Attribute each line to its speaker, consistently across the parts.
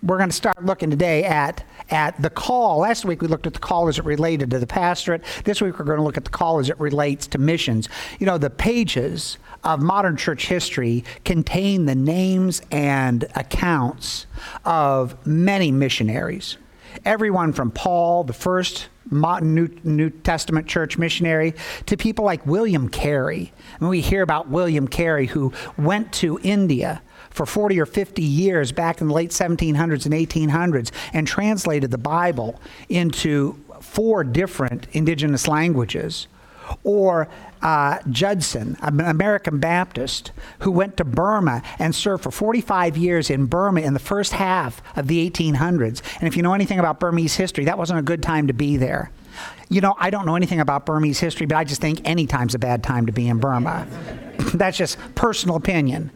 Speaker 1: we're going to start looking today at the call. Last week we looked at the call as it related to the pastorate. This week we're going to look at the call as it relates to missions. You know, the pages of modern church history contain the names and accounts of many missionaries. Everyone from Paul, the first New Testament church missionary, to people like William Carey. I mean, we hear about William Carey, who went to India for 40 or 50 years back in the late 1700s and 1800s and translated the Bible into 4 different indigenous languages. Or Judson, an American Baptist, who went to Burma and served for 45 years in Burma in the first half of the 1800s. And if you know anything about Burmese history, that wasn't a good time to be there. You know, I don't know anything about Burmese history, but I just think any time's a bad time to be in Burma. That's just personal opinion.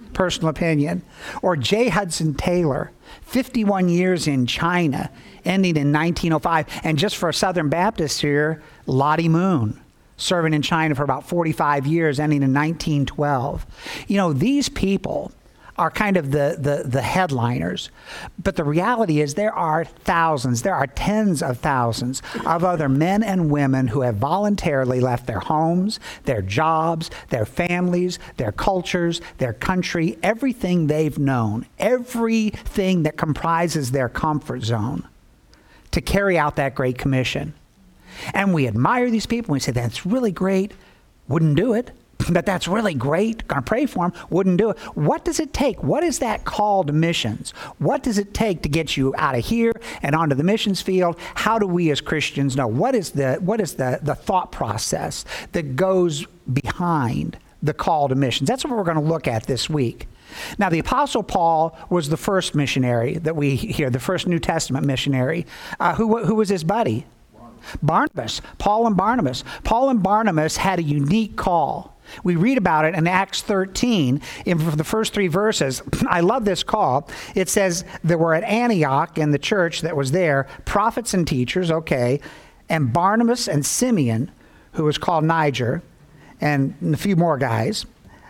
Speaker 1: Or J. Hudson Taylor, 51 years in China, ending in 1905. And just for a Southern Baptist here, Lottie Moon, serving in China for about 45 years, ending in 1912. You know, these people are kind of the headliners. But the reality is there are thousands, there are tens of thousands of other men and women who have voluntarily left their homes, their jobs, their families, their cultures, their country, everything they've known, everything that comprises their comfort zone to carry out that Great Commission. And we admire these people. We say, that's really great. Wouldn't do it. But that's really great. Gonna pray for them. Wouldn't do it. What does it take? What is that call to missions? What does it take to get you out of here and onto the missions field? How do we as Christians know? What is the thought process that goes behind the call to missions? That's what we're going to look at this week. Now, the Apostle Paul was the first missionary that we hear, the first New Testament missionary. Who was his buddy? Barnabas. Paul and Barnabas. Paul and Barnabas had a unique call. We read about it in Acts 13 in the first 3 verses. I love this call. It says there were at Antioch in the church that was there prophets and teachers, okay, and Barnabas and Simeon, who was called Niger, and a few more guys.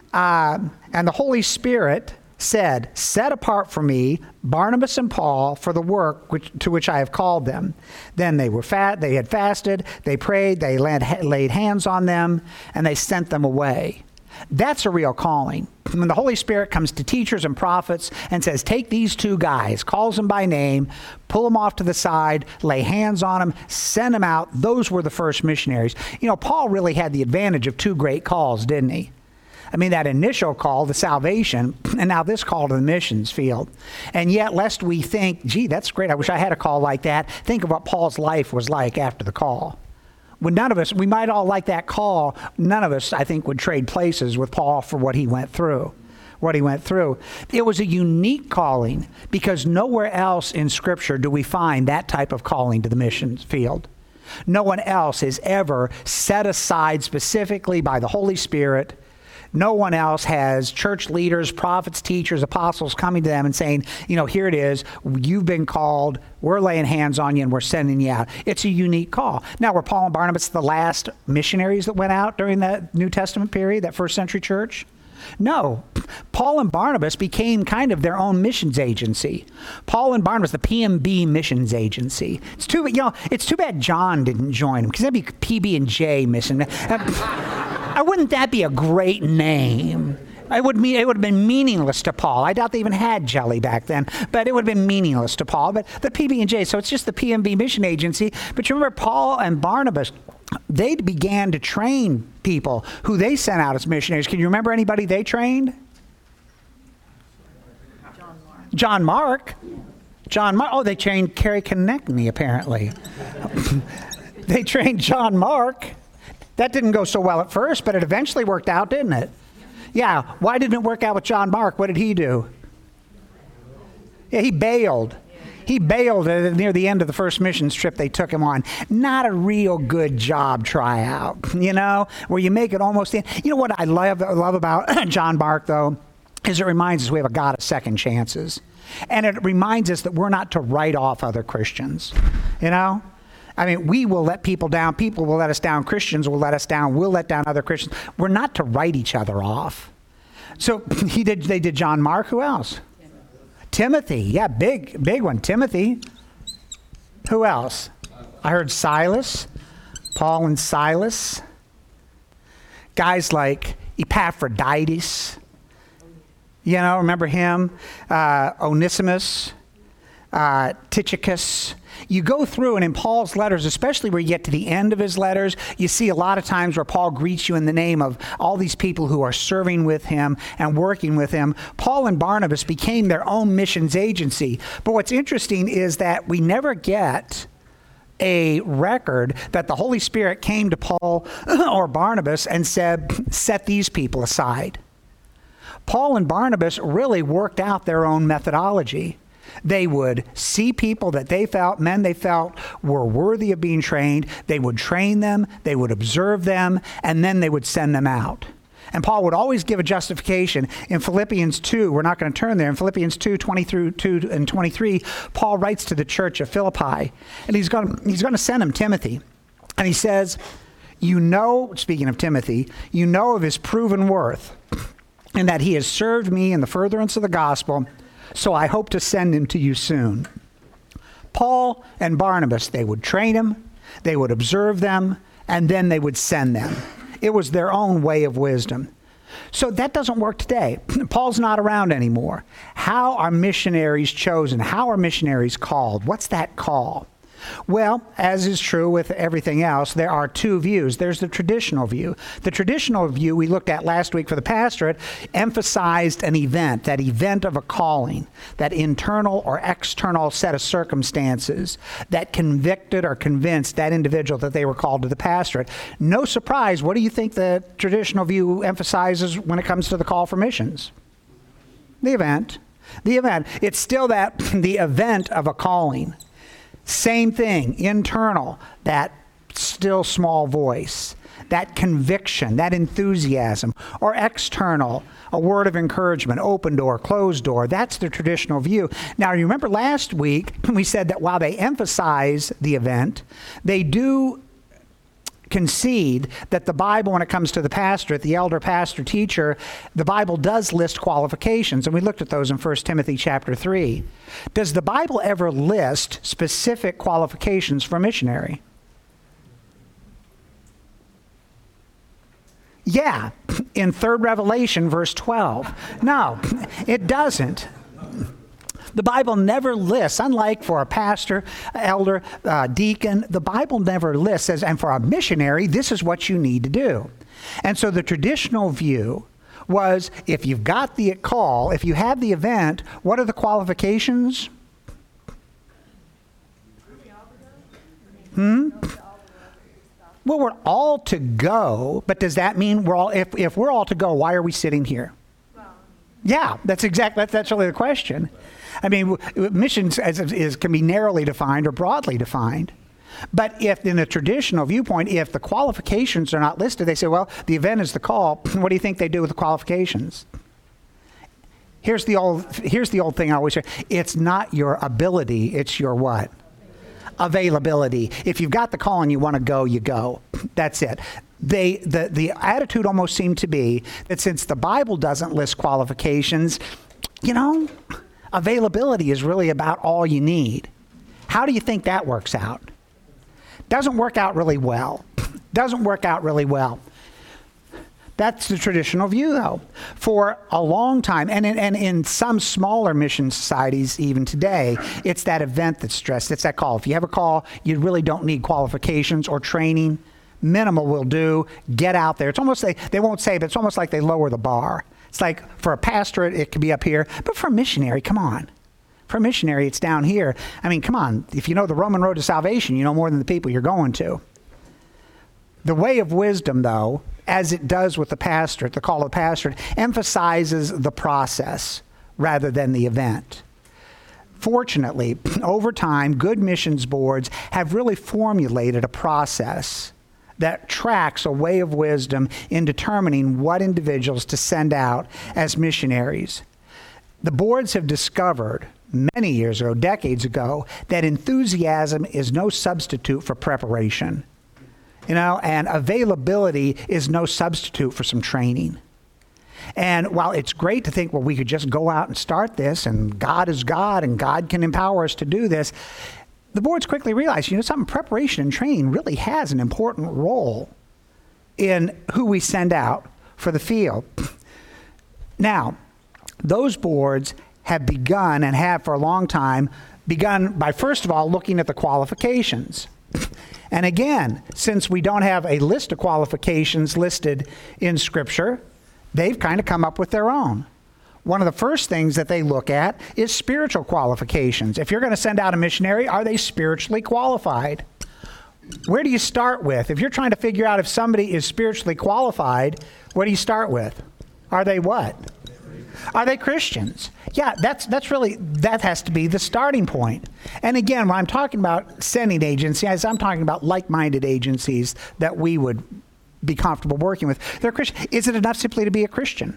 Speaker 1: And the Holy Spirit said, set apart for me Barnabas and Paul for the work to which I have called them. Then they had fasted, they prayed, they laid hands on them, and they sent them away. That's a real calling. When the Holy Spirit comes to teachers and prophets and says, take these 2 guys, calls them by name, pull them off to the side, lay hands on them, send them out. Those were the first missionaries. You know, Paul really had the advantage of 2 great calls, didn't he? I mean, that initial call to salvation, and now this call to the missions field. And yet, lest we think, gee, that's great, I wish I had a call like that, think of what Paul's life was like after the call. When none of us, we might all like that call, none of us, I think, would trade places with Paul for what he went through. It was a unique calling because nowhere else in Scripture do we find that type of calling to the missions field. No one else is ever set aside specifically by the Holy Spirit. No one else has church leaders, prophets, teachers, apostles coming to them and saying, you know, here it is. You've been called. We're laying hands on you and we're sending you out. It's a unique call. Now, were Paul and Barnabas the last missionaries that went out during that New Testament period, that first century church? No. Paul and Barnabas became kind of their own missions agency. Paul and Barnabas, the PMB missions agency. It's too bad John didn't join them because that'd be PB and J mission. Wouldn't that be a great name? It would have been meaningless to Paul. I doubt they even had jelly back then, but it would have been meaningless to Paul. But the PB&J, so it's just the PMB mission agency. But you remember Paul and Barnabas, they began to train people who they sent out as missionaries. Can you remember anybody they trained? John Mark. Oh, they trained Carrie Konechny, apparently. They trained John Mark. That didn't go so well at first, but it eventually worked out, didn't it? Yeah. Why didn't it work out with John Mark? What did he do? Yeah, he bailed. He bailed near the end of the first missions trip they took him on. Not a real good job tryout, you know, where you make it almost in. You know what I love about John Mark, though, is it reminds us we have a God of second chances. And it reminds us that we're not to write off other Christians, you know? I mean, we will let people down. People will let us down. Christians will let us down. We'll let down other Christians. We're not to write each other off. So they did John Mark. Who else? Timothy, yeah, big one. Timothy. Who else? I heard Silas, Paul and Silas. Guys like Epaphroditus. You know, remember him? Onesimus, Tychicus. You go through, and in Paul's letters, especially where you get to the end of his letters, you see a lot of times where Paul greets you in the name of all these people who are serving with him and working with him. Paul and Barnabas became their own missions agency. But what's interesting is that we never get a record that the Holy Spirit came to Paul or Barnabas and said, set these people aside. Paul and Barnabas really worked out their own methodology. They would see people that men they felt were worthy of being trained. They would train them, they would observe them, and then they would send them out. And Paul would always give a justification. In Philippians 2, we're not going to turn there. In Philippians 2, 20 through 2 and 23, Paul writes to the church of Philippi, and he's going to send him Timothy. And he says, you know, speaking of Timothy, you know of his proven worth, and that he has served me in the furtherance of the gospel, so I hope to send him to you soon. Paul and Barnabas, they would train him, they would observe them, and then they would send them. It was their own way of wisdom. So that doesn't work today. Paul's not around anymore. How are missionaries chosen? How are missionaries called? What's that call? Well, as is true with everything else, there are two views. There's the traditional view. The traditional view we looked at last week for the pastorate emphasized an event, that event of a calling, that internal or external set of circumstances that convicted or convinced that individual that they were called to the pastorate. No surprise, what do you think the traditional view emphasizes when it comes to the call for missions? The event. The event. It's still that the event of a calling. Same thing, internal, that still small voice, that conviction, that enthusiasm, or external, a word of encouragement, open door, closed door. That's the traditional view. Now, you remember last week we said that while they emphasize the event, they do concede that the Bible, when it comes to the pastorate, the elder pastor teacher, the Bible does list qualifications, and we looked at those in 1 Timothy chapter 3. Does the Bible ever list specific qualifications for a missionary? Yeah, in 3rd Revelation, verse 12. No, it doesn't. The Bible never lists, unlike for a pastor, elder, deacon, the Bible never lists, says, and for a missionary, this is what you need to do. And so the traditional view was, if you've got the call, if you have the event, what are the qualifications? Well, we're all to go, but does that mean we're all, if we're all to go, why are we sitting here? Yeah, that's really the question. I mean, missions can be narrowly defined or broadly defined. But if in the traditional viewpoint, if the qualifications are not listed, they say, well, the event is the call. What do you think they do with the qualifications? Here's the old thing I always say. It's not your ability, it's your what? Availability. If you've got the call and you want to go, you go. That's it. The attitude almost seemed to be that since the Bible doesn't list qualifications, availability is really about all you need. How do you think that works out? Doesn't work out really well. Doesn't work out really well. That's the traditional view, though. For a long time, and in some smaller mission societies even today, it's that event that's stressed. It's that call. If you have a call, you really don't need qualifications or training. Minimal will do. Get out there. It's almost they won't say, but it's almost like they lower the bar. It's like for a pastorate, it could be up here, but for a missionary, come on. For a missionary, it's down here. I mean, come on. If you know the Roman road to salvation, you know more than the people you're going to. The way of wisdom, though, as it does with the pastorate, the call of the pastorate, emphasizes the process rather than the event. Fortunately, over time, good missions boards have really formulated a process that tracks a way of wisdom in determining what individuals to send out as missionaries. The boards have discovered many years ago, decades ago, that enthusiasm is no substitute for preparation. And availability is no substitute for some training. And while it's great to think, well, we could just go out and start this, and God is God, and God can empower us to do this, the boards quickly realized, something, preparation and training really has an important role in who we send out for the field. Now, those boards have begun, and have for a long time, begun by, first of all, looking at the qualifications. And again, since we don't have a list of qualifications listed in Scripture, they've kind of come up with their own. One of the first things that they look at is spiritual qualifications. If you're going to send out a missionary, are they spiritually qualified? Where do you start with? If you're trying to figure out if somebody is spiritually qualified, what do you start with? Are they what? Are they Christians? Yeah, that has to be the starting point. And again, when I'm talking about sending agencies, I'm talking about like-minded agencies that we would be comfortable working with. They're Christian. Is it enough simply to be a Christian?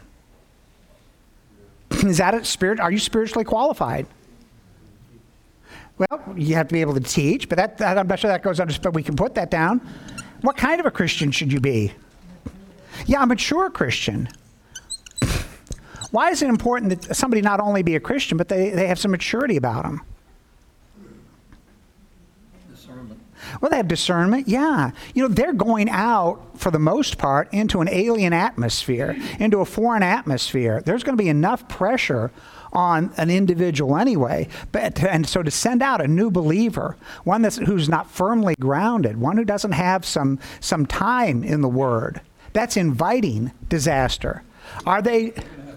Speaker 1: Is that a spirit? Are you spiritually qualified? Well, you have to be able to teach, but that I'm not sure that goes under, but we can put that down. What kind of a Christian should you be? Yeah, a mature Christian. Why is it important that somebody not only be a Christian, but they have some maturity about them?
Speaker 2: Discernment.
Speaker 1: Well, they have discernment, yeah. They're going out, for the most part, into an alien atmosphere, into a foreign atmosphere. There's going to be enough pressure on an individual anyway. And so to send out a new believer, one who's not firmly grounded, one who doesn't have some time in the Word, that's inviting disaster. Are they...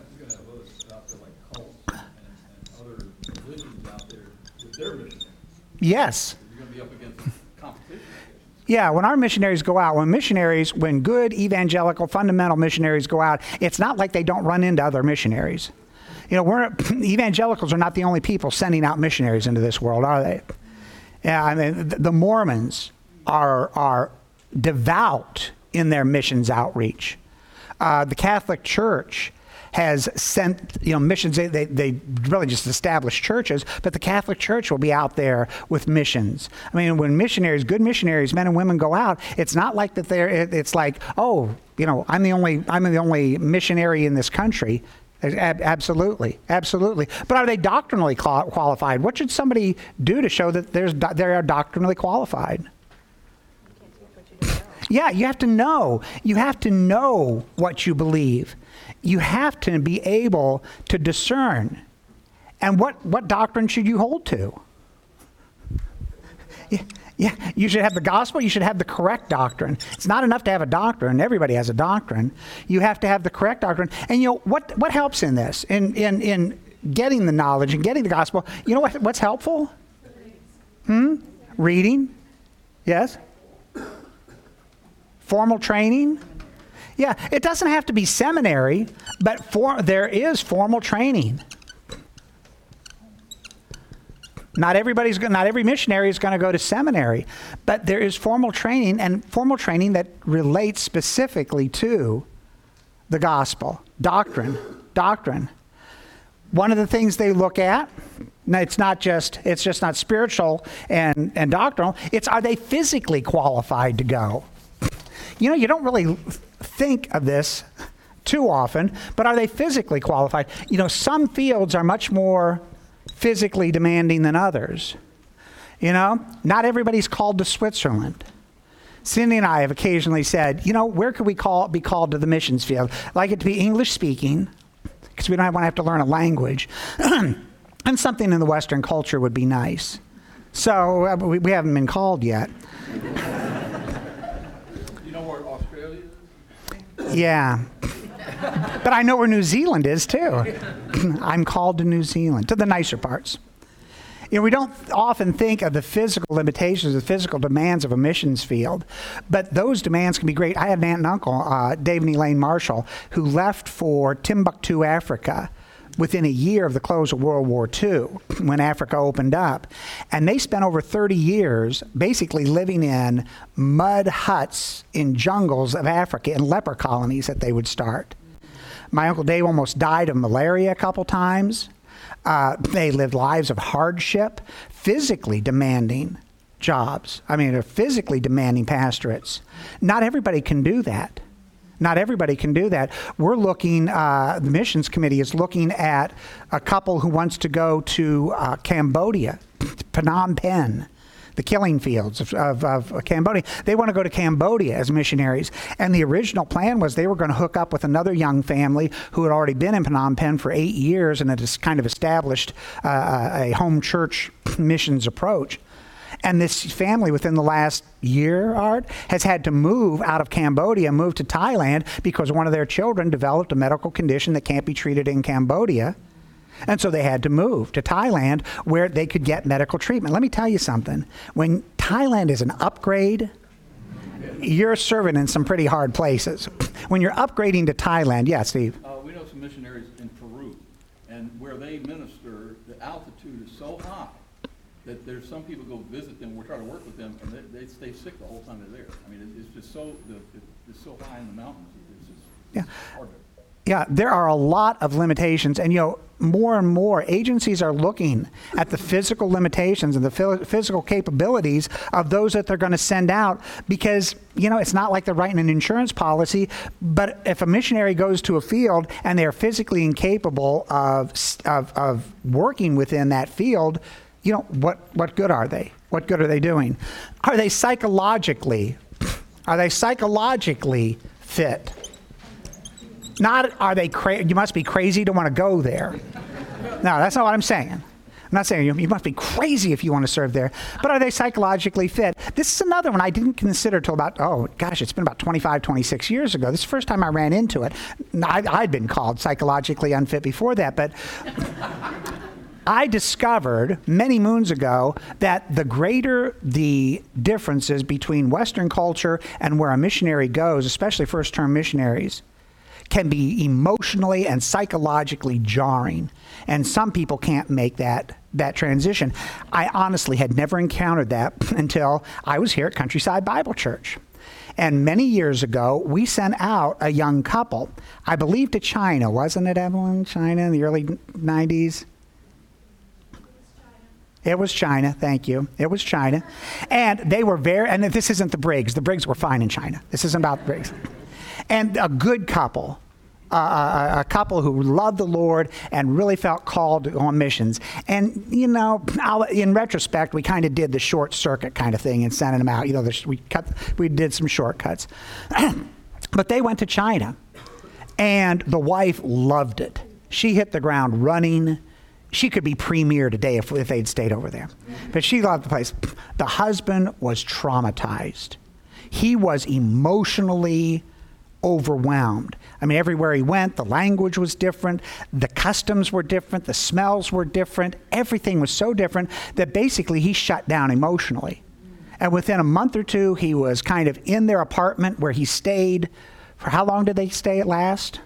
Speaker 1: Yes.
Speaker 2: You're going to be up against competition.
Speaker 1: Yeah, when our missionaries go out, when good evangelical fundamental missionaries go out, it's not like they don't run into other missionaries. Evangelicals are not the only people sending out missionaries into this world, are they? Yeah, I mean, the Mormons are devout in their missions outreach. The Catholic Church has sent, missions. They really just established churches, but the Catholic Church will be out there with missions. I mean, when good missionaries, men and women go out, it's not like that. It's like, I'm the only missionary in this country. Absolutely. But are they doctrinally qualified? What should somebody do to show that they are doctrinally qualified? Yeah, you have to know. You have to know what you believe. You have to be able to discern. And what doctrine should you hold to? Yeah, you should have the gospel. You should have the correct doctrine. It's not enough to have a doctrine. Everybody has a doctrine. You have to have the correct doctrine. And what helps in this? In getting the knowledge and getting the gospel, what's helpful? Reading. Yes. Formal training. Yeah, it doesn't have to be seminary, but there is formal training. Not every missionary is going to go to seminary, but there is formal training, and formal training that relates specifically to the gospel, doctrine. One of the things they look at, it's just not spiritual and doctrinal. It's, are they physically qualified to go? You don't really think of this too often, but are they physically qualified? Some fields are much more physically demanding than others. Not everybody's called to Switzerland. Cindy and I have occasionally said, where could we be called to the missions field? I'd like it to be English speaking, because we don't want to have to learn a language. And something in the Western culture would be nice. So we haven't been called yet. Yeah. But I know where New Zealand is, too. I'm called to New Zealand, to the nicer parts. We don't often think of the physical limitations, the physical demands of a missions field, but those demands can be great. I had an aunt and uncle, Dave and Elaine Marshall, who left for Timbuktu, Africa, within a year of the close of World War II, when Africa opened up. And they spent over 30 years basically living in mud huts in jungles of Africa, in leper colonies that they would start. My Uncle Dave almost died of malaria a couple times. They lived lives of hardship, physically demanding jobs. Physically demanding pastorates. Not everybody can do that. Not everybody can do that. We're looking, the missions committee is looking at a couple who wants to go to Cambodia, Phnom Penh, the killing fields of Cambodia. They want to go to Cambodia as missionaries. And the original plan was they were going to hook up with another young family who had already been in Phnom Penh for 8 years and had just kind of established a home church missions approach. And this family, within the last year, Art, has had to move out of Cambodia, move to Thailand, because one of their children developed a medical condition that can't be treated in Cambodia. And so they had to move to Thailand where they could get medical treatment. Let me tell you something. When Thailand is an upgrade, you're serving in some pretty hard places. When you're upgrading to Thailand, yeah, Steve.
Speaker 2: We know some missionaries in Peru, and where they minister, the altitude is so high that there's some people go visit them. We're trying to work with them, and they stay sick the whole time they're there. I mean, it's just so it's so high in the mountains. It's hard to.
Speaker 1: Yeah, there are a lot of limitations, and more and more agencies are looking at the physical limitations and the physical capabilities of those that they're going to send out, because it's not like they're writing an insurance policy. But if a missionary goes to a field and they're physically incapable of working within that field, what good are they? What good are they doing? Are they psychologically fit? Not are they you must be crazy to want to go there. No, that's not what I'm saying. I'm not saying you must be crazy if you want to serve there. But are they psychologically fit? This is another one I didn't consider till it's been about 25, 26 years ago. This is the first time I ran into it. I'd been called psychologically unfit before that, but I discovered many moons ago that the greater the differences between Western culture and where a missionary goes, especially first-term missionaries, can be emotionally and psychologically jarring. And some people can't make that transition. I honestly had never encountered that until I was here at Countryside Bible Church. And many years ago, we sent out a young couple, I believe to China, wasn't it, Evelyn? China in the early 90s? It was China, thank you. It was China. And they were and this isn't the Briggs. The Briggs were fine in China. This isn't about the Briggs. And a good couple, a couple who loved the Lord and really felt called on missions. And, in retrospect, we kind of did the short circuit kind of thing and sending them out. We did some shortcuts. But they went to China, and the wife loved it. She hit the ground running. She could be premier today if they'd stayed over there. But she loved the place. The husband was traumatized. He was emotionally overwhelmed. I mean, everywhere he went, the language was different, the customs were different, the smells were different, everything was so different that basically he shut down emotionally. And within a month or two, he was kind of in their apartment where he stayed. For how long did they stay at last?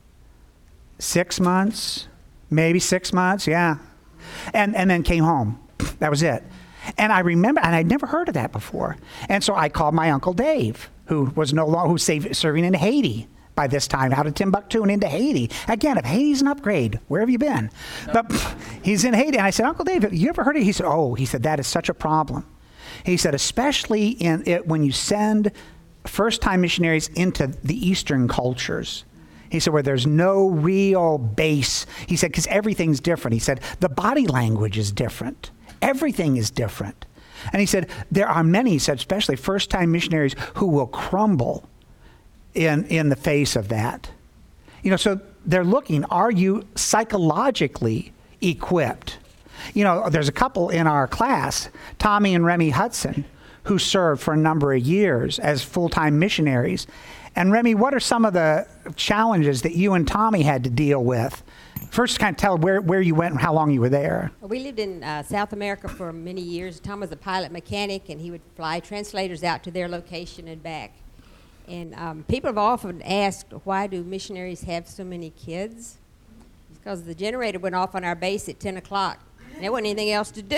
Speaker 1: 6 months? Maybe 6 months, yeah. And then came home. That was it. And I remember, and I'd never heard of that before. And so I called my Uncle Dave, who was serving in Haiti by this time, out of Timbuktu and into Haiti. Again, if Haiti's an upgrade, where have you been? But he's in Haiti. And I said, Uncle Dave, you ever heard of it? He said, that is such a problem. He said, especially when you send first-time missionaries into the Eastern cultures. He said, where there's no real base. He said, because everything's different. He said, the body language is different. Everything is different. And he said, there are many, he said, especially first-time missionaries who will crumble in the face of that. So they're looking, are you psychologically equipped? There's a couple in our class, Tommy and Remy Hudson, who served for a number of years as full-time missionaries. And Remy, what are some of the challenges that you and Tommy had to deal with? First, kind of tell where you went and how long you were there.
Speaker 3: Well, we lived in South America for many years. Tom was a pilot mechanic, and he would fly translators out to their location and back. And people have often asked, why do missionaries have so many kids? It's because the generator went off on our base at 10 o'clock. And there wasn't anything else to do.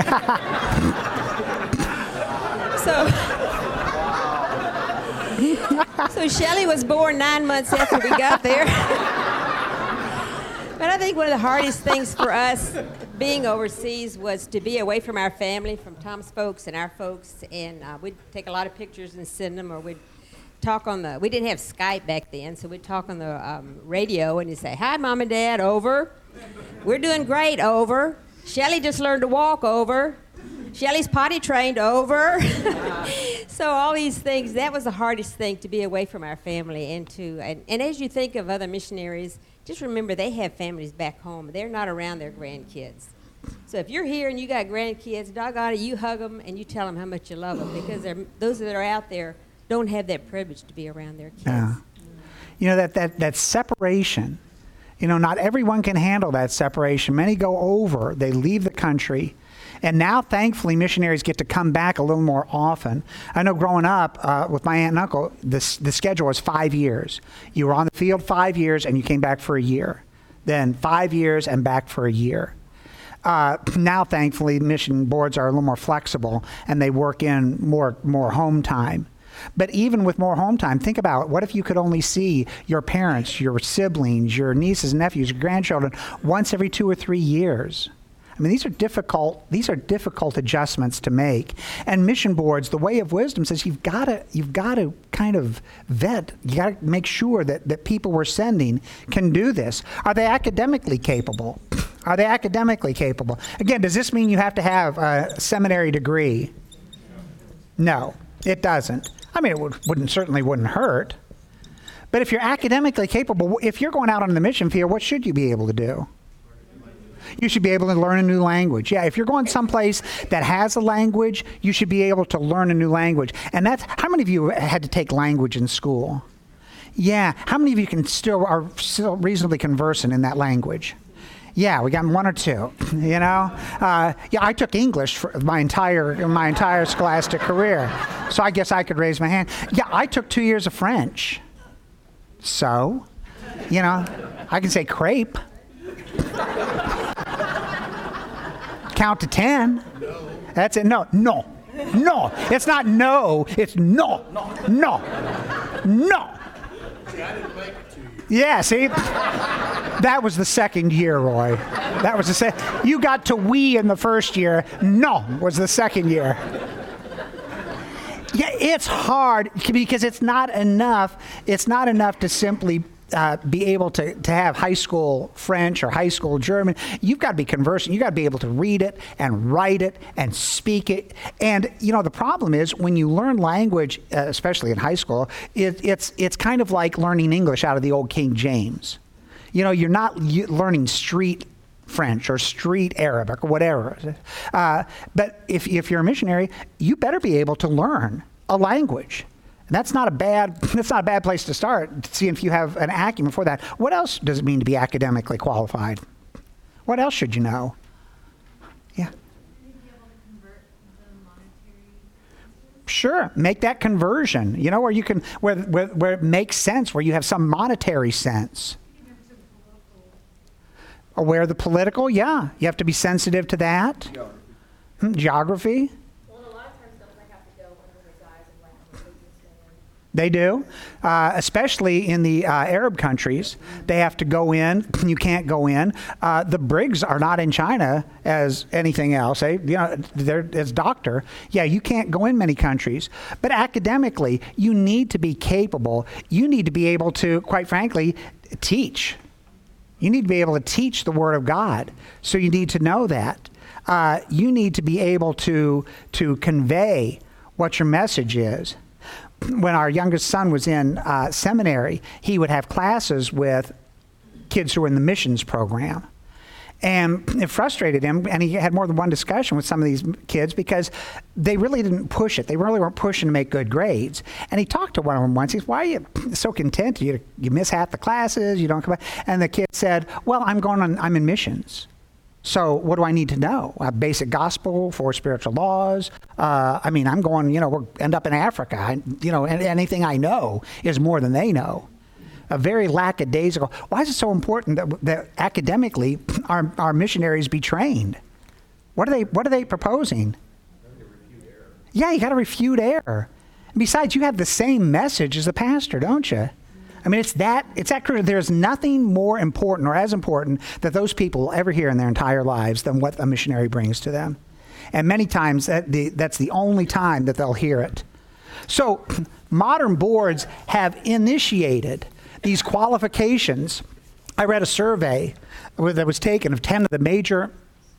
Speaker 3: So Shelley was born 9 months after we got there. But I think one of the hardest things for us being overseas was to be away from our family, from Tom's folks and our folks. And we'd take a lot of pictures and send them, or we'd talk on the, we didn't have Skype back then, so we'd talk on the radio and he'd say, "Hi, Mom and Dad, over. We're doing great, over. Shelly just learned to walk, over. Shelly's potty trained, over." So all these things, that was the hardest thing, to be away from our family. And as you think of other missionaries, just remember they have families back home. They're not around their grandkids. So if you're here and you got grandkids, doggone it, you hug them and you tell them how much you love them, because those that are out there don't have that privilege to be around their kids.
Speaker 1: Yeah. You know, that separation, you know, not everyone can handle that separation. Many go over, they leave the country. And now, thankfully, missionaries get to come back a little more often. I know growing up with my aunt and uncle, the schedule was 5 years. You were on the field 5 years and you came back for a year. Then 5 years and back for a year. Now, thankfully, mission boards are a little more flexible and they work in more home time. But even with more home time, think about it. What if you could only see your parents, your siblings, your nieces and nephews, your grandchildren once every 2 or 3 years? I mean, these are difficult adjustments to make. And mission boards, the way of wisdom says you've got to kind of vet. You got to make sure that people we're sending can do this. Are they academically capable? Are they academically capable? Again, does this mean you have to have a seminary degree? No, it doesn't. I mean, it certainly wouldn't hurt. But if you're academically capable, if you're going out on the mission field, what should you be able to do? You should be able to learn a new language. Yeah, if you're going someplace that has a language, you should be able to learn a new language. And that's, how many of you had to take language in school? Yeah, how many of you are still reasonably conversant in that language? Yeah, we got 1 or 2, you know? Yeah, I took English for my entire scholastic career, so I guess I could raise my hand. Yeah, I took 2 years of French. So, you know, I can say crepe. Count to 10. No. That's it. No. It's not no. It's no. No.
Speaker 4: See, I didn't make it 2 years.
Speaker 1: Yeah, see? That was the second year, Roy. That was the second. You got to we in the first year. No was the second year. Yeah, it's hard because it's not enough. It's not enough to simply be able to have high school French or high school German. You've got to be conversant. You've got to be able to read it and write it and speak it. And, you know, the problem is when you learn language, especially in high school, it's kind of like learning English out of the old King James. You know, you're not learning street French or street Arabic or whatever. But if you're a missionary, you better be able to learn a language. And that's not a bad place to start, seeing if you have an acumen for that. What else does it mean to be academically qualified? What else should you know? Yeah.
Speaker 5: Be able to convert the monetary.
Speaker 1: Sure, make that conversion. You know, where you can where it makes sense, where you have some monetary sense. Aware of the political, yeah. You have to be sensitive to that. Geography.
Speaker 5: Well, a lot of times don't they have to go under the guise of like a religious stand?
Speaker 1: They do, especially in the Arab countries. They have to go in. You can't go in. The Briggs are not in China as anything else. They're as doctor. Yeah, you can't go in many countries. But academically, you need to be capable. You need to be able to, quite frankly, teach. You need to be able to teach the Word of God. So you need to know that. You need to be able to convey what your message is. When our youngest son was in seminary, he would have classes with kids who were in the missions program. And it frustrated him, and he had more than one discussion with some of these kids because they really didn't push it. They really weren't pushing to make good grades. And he talked to one of them once. He said, "Why are you so content? You miss half the classes, you don't come back." And the kid said, "Well, I'm in missions. So what do I need to know? Basic gospel, 4 spiritual laws. I'm going, we'll end up in Africa. And anything I know is more than they know." A very lackadaisical. Why is it so important that academically our missionaries be trained? What are they proposing? Yeah, you got to refute error. Besides, you have the same message as the pastor, don't you? I mean, it's that crucial. There's nothing more important or as important that those people will ever hear in their entire lives than what a missionary brings to them. And many times that's the only time that they'll hear it. So modern boards have initiated these qualifications. I read a survey that was taken of 10 of the major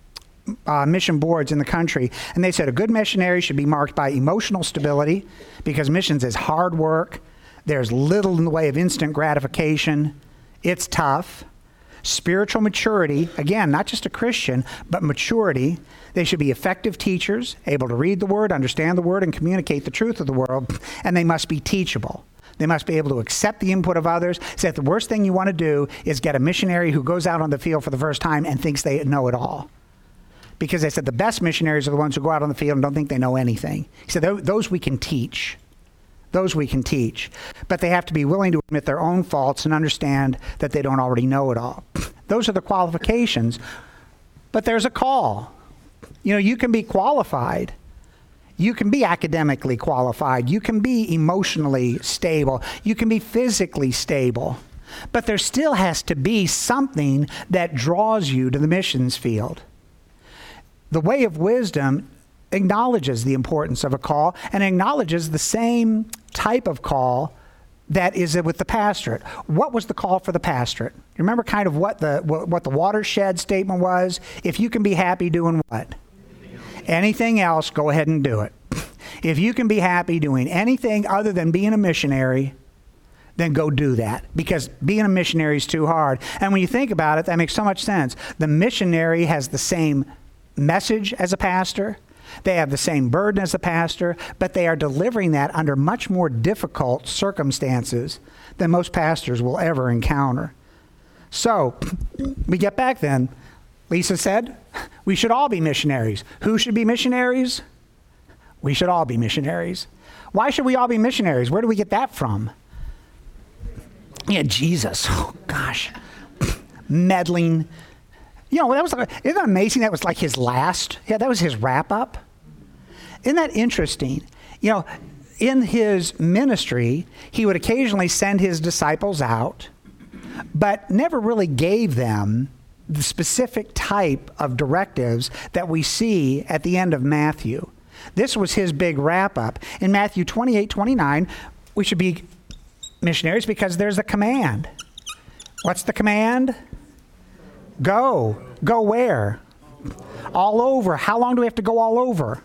Speaker 1: mission boards in the country, and they said a good missionary should be marked by emotional stability, because missions is hard work. There's little in the way of instant gratification. It's tough. Spiritual maturity, again, not just a Christian, but maturity. They should be effective teachers, able to read the Word, understand the Word, and communicate the truth of the world. And they must be teachable. They must be able to accept the input of others. So that the worst thing you want to do is get a missionary who goes out on the field for the first time and thinks they know it all. Because they said the best missionaries are the ones who go out on the field and don't think they know anything. He said those we can teach. Those we can teach. But they have to be willing to admit their own faults and understand that they don't already know it all. Those are the qualifications. But there's a call. You know, you can be qualified. You can be academically qualified. You can be emotionally stable. You can be physically stable. But there still has to be something that draws you to the missions field. The way of wisdom acknowledges the importance of a call and acknowledges the same type of call that is with the pastorate. What was the call for the pastorate? You remember kind of what the watershed statement was? If you can be happy doing what? Anything else, go ahead and do it. If you can be happy doing anything other than being a missionary, then go do that, because being a missionary is too hard. And when you think about it, that makes so much sense. The missionary has the same message as a pastor. They have the same burden as a pastor, but they are delivering that under much more difficult circumstances than most pastors will ever encounter. So, we get back then. Lisa said, we should all be missionaries. Who should be missionaries? We should all be missionaries. Why should we all be missionaries? Where do we get that from? Yeah, Jesus. Oh, gosh. Meddling. You know, isn't that amazing? That was like his last. Yeah, that was his wrap up. Isn't that interesting? You know, in his ministry, he would occasionally send his disciples out, but never really gave them the specific type of directives that we see at the end of Matthew. This was his big wrap up. In Matthew 28:29, we should be missionaries because there's a command. What's the command? Go. Go where? All over. How long do we have to go all over?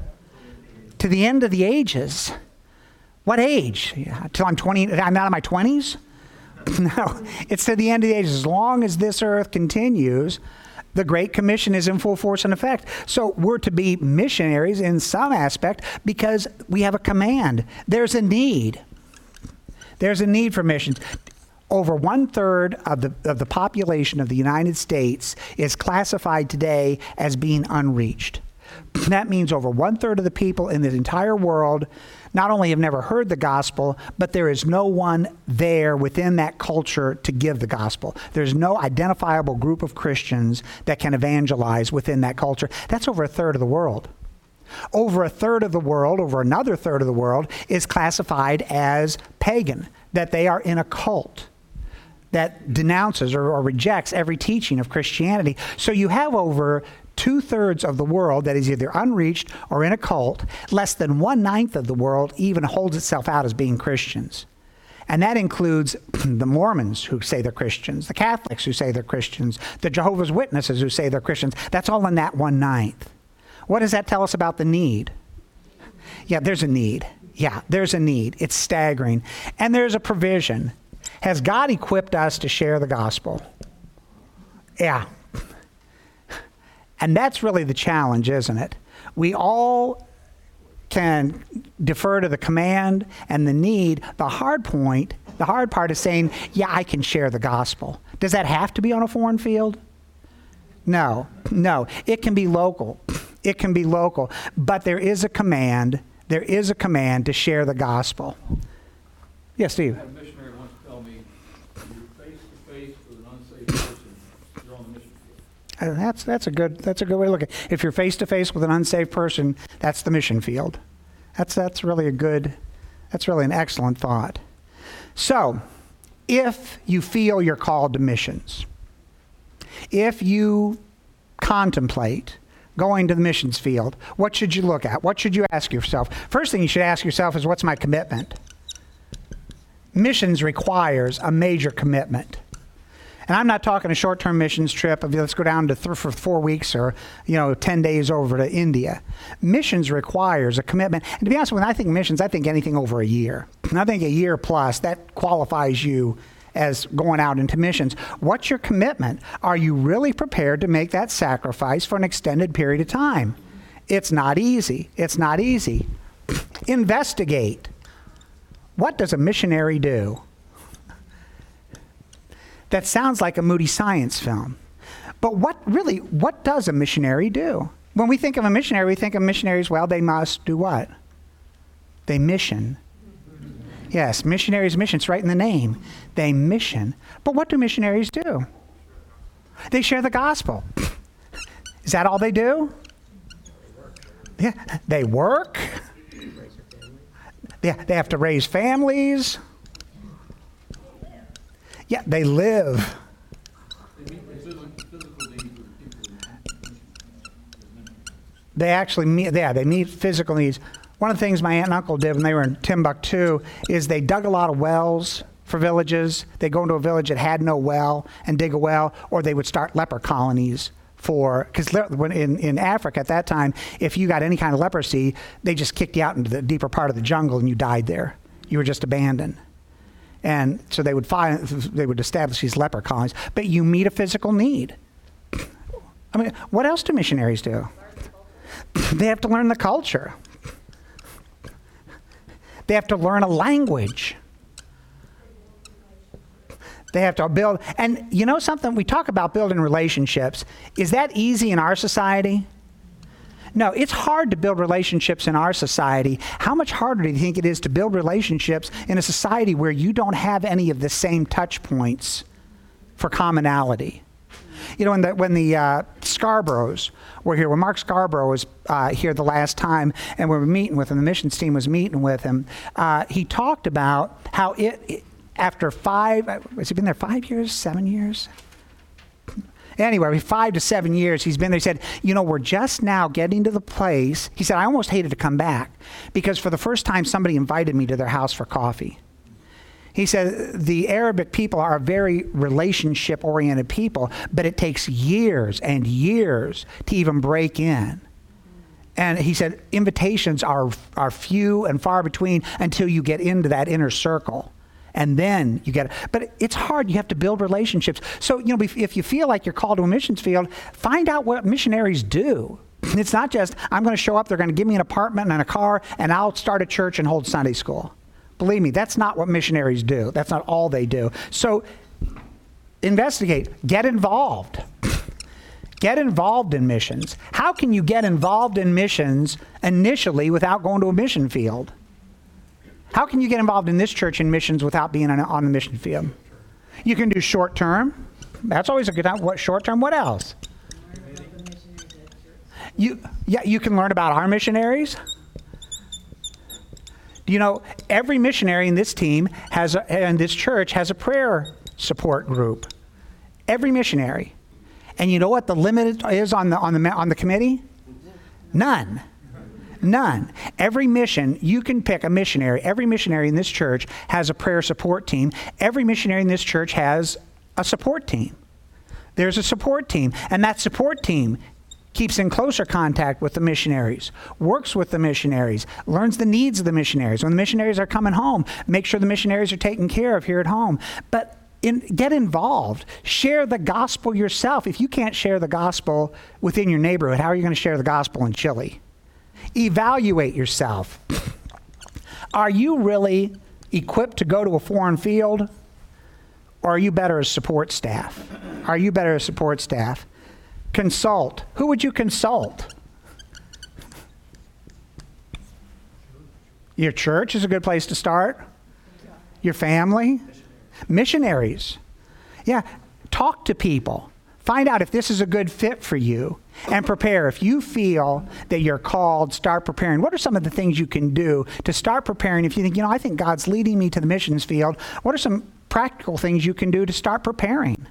Speaker 1: To the end of the ages. What age? Till I'm 20, I'm out of my 20s? No, it's to the end of the ages. As long as this earth continues, the Great Commission is in full force and effect. So we're to be missionaries in some aspect because we have a command. There's a need. There's a need for missions. Over 1/3 of the population of the United States is classified today as being unreached. That means over 1/3 of the people in the entire world not only have never heard the gospel, but there is no one there within that culture to give the gospel. There's no identifiable group of Christians that can evangelize within that culture. That's over 1/3 of the world. Over 1/3 of the world, over another 1/3 of the world, is classified as pagan, that they are in a cult that denounces or rejects every teaching of Christianity. So you have over 2/3 of the world that is either unreached or in a cult. Less than 1/9 of the world even holds itself out as being Christians. And that includes the Mormons who say they're Christians, the Catholics who say they're Christians, the Jehovah's Witnesses who say they're Christians. That's all in that 1/9. What does that tell us about the need? Yeah, there's a need. Yeah, there's a need. It's staggering. And there's a provision. Has God equipped us to share the gospel? Yeah. And that's really the challenge, isn't it? We all can defer to the command and the need. The hard part is saying, yeah, I can share the gospel. Does that have to be on a foreign field? No. It can be local. It can be local. But there is a command. There is a command to share the gospel. Yes, Steve.
Speaker 2: I had a missionary once tell me, you're face to face with an unsaved person, you're on the mission field.
Speaker 1: That's a good way to look at it. If you're face to face with an unsaved person, that's the mission field. That's really an excellent thought. So, if you feel you're called to missions, if you contemplate going to the missions field, what should you look at? What should you ask yourself? First thing you should ask yourself is, what's my commitment? Missions requires a major commitment. And I'm not talking a short-term missions trip of let's go down to for 4 weeks or 10 days over to India. Missions requires a commitment. And to be honest with you, when I think missions, I think anything over a year. And I think a year plus, that qualifies you as going out into missions. What's your commitment? Are you really prepared to make that sacrifice for an extended period of time? It's not easy. It's not easy. Investigate. What does a missionary do? That sounds like a Moody science film. But what does a missionary do? When we think of a missionary, we think of missionaries, well, they must do what? They mission. Yes, missionaries mission. It's right in the name. They mission. But what do missionaries do? They share the gospel. Is that all they do? Yeah, they work. Yeah, they have to raise families. Yeah, they live. They actually meet, they meet physical needs. One of the things my aunt and uncle did when they were in Timbuktu is they dug a lot of wells for villages. They'd go into a village that had no well and dig a well, or they would start leper colonies because in Africa at that time, if you got any kind of leprosy, they just kicked you out into the deeper part of the jungle and you died there. You were just abandoned. And so they would establish these leper colonies. But you meet a physical need. I mean, what else do missionaries do? They have to learn the culture. They have to learn a language. They have to build, and you know something? We talk about building relationships. Is that easy in our society? No, it's hard to build relationships in our society. How much harder do you think it is to build relationships in a society where you don't have any of the same touch points for commonality? You know, when the Scarboroughs were here, when Mark Scarborough was here the last time, and we were meeting with him, the missions team was meeting with him, he talked about how after has he been there 5 years, 7 years? Anyway, 5 to 7 years he's been there. He said, we're just now getting to the place. He said, I almost hated to come back because for the first time somebody invited me to their house for coffee. He said, the Arabic people are very relationship-oriented people, but it takes years and years to even break in. And he said, invitations are few and far between until you get into that inner circle. And then you get it. But it's hard. You have to build relationships. So, if you feel like you're called to a missions field, find out what missionaries do. It's not just, I'm going to show up, they're going to give me an apartment and a car, and I'll start a church and hold Sunday school. Believe me, that's not what missionaries do. That's not all they do. So, investigate. Get involved. Get involved in missions. How can you get involved in missions initially without going to a mission field? How can you get involved in this church in missions without being on the mission field? You can do short term. That's always a good time. What short term? What else? You can learn about our missionaries. Every missionary in this team and this church has a prayer support group. Every missionary. And you know what the limit is on the committee? None. None. Every mission, you can pick a missionary. Every missionary in this church has a prayer support team. Every missionary in this church has a support team. There's a support team. And that support team keeps in closer contact with the missionaries, works with the missionaries, learns the needs of the missionaries. When the missionaries are coming home, make sure the missionaries are taken care of here at home. But get involved. Share the gospel yourself. If you can't share the gospel within your neighborhood, how are you going to share the gospel in Chile? Evaluate yourself. Are you really equipped to go to a foreign field? Or are you better as support staff? Are you better as support staff? Consult. Who would you consult? Your church is a good place to start. Your family. Missionaries. Yeah. Talk to people. Find out if this is a good fit for you and prepare. If you feel that you're called, start preparing. What are some of the things you can do to start preparing? If you think, I think God's leading me to the missions field, what are some practical things you can do to start preparing?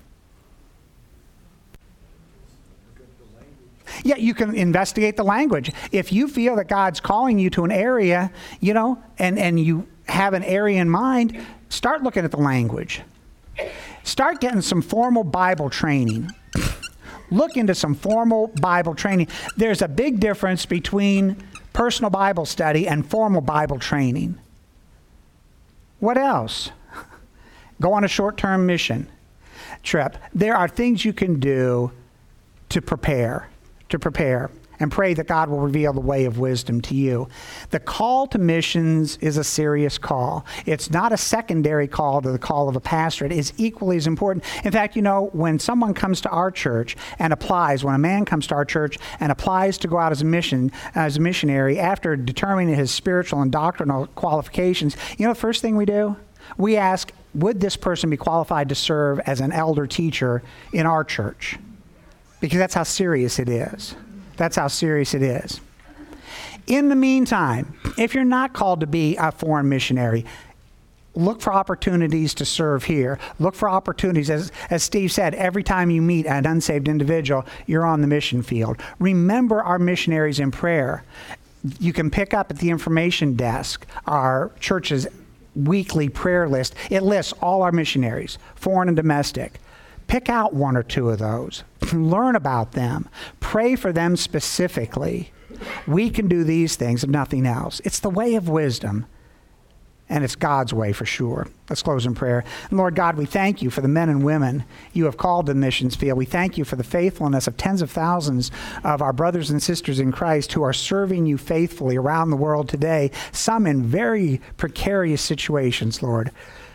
Speaker 1: Yeah, you can investigate the language. If you feel that God's calling you to an area, and you have an area in mind, start looking at the language. Start getting some formal Bible training. Look into some formal Bible training. There's a big difference between personal Bible study and formal Bible training. What else? Go on a short-term mission trip. There are things you can do to prepare, and pray that God will reveal the way of wisdom to you. The call to missions is a serious call. It's not a secondary call to the call of a pastorate. It is equally as important. In fact, when someone comes to our church and applies, when a man comes to our church and applies to go out as a missionary, after determining his spiritual and doctrinal qualifications, the first thing we do? We ask, would this person be qualified to serve as an elder teacher in our church? Because that's how serious it is. That's how serious it is. In the meantime, if you're not called to be a foreign missionary, look for opportunities to serve here. Look for opportunities. As Steve said, every time you meet an unsaved individual, you're on the mission field. Remember our missionaries in prayer. You can pick up at the information desk our church's weekly prayer list. It lists all our missionaries, foreign and domestic. Pick out one or two of those. Learn about them. Pray for them specifically. We can do these things, if nothing else. It's the way of wisdom, and it's God's way for sure. Let's close in prayer. And Lord God, we thank you for the men and women you have called to the missions field. We thank you for the faithfulness of tens of thousands of our brothers and sisters in Christ who are serving you faithfully around the world today, some in very precarious situations, Lord.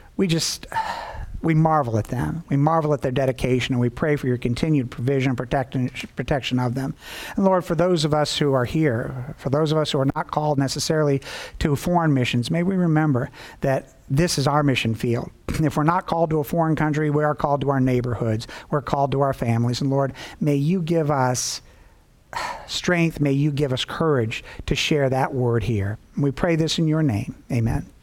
Speaker 1: We marvel at them. We marvel at their dedication, and we pray for your continued provision and protection of them. And Lord, for those of us who are here, for those of us who are not called necessarily to foreign missions, may we remember that this is our mission field. If we're not called to a foreign country, we are called to our neighborhoods. We're called to our families. And Lord, may you give us strength. May you give us courage to share that word here. And we pray this in your name. Amen.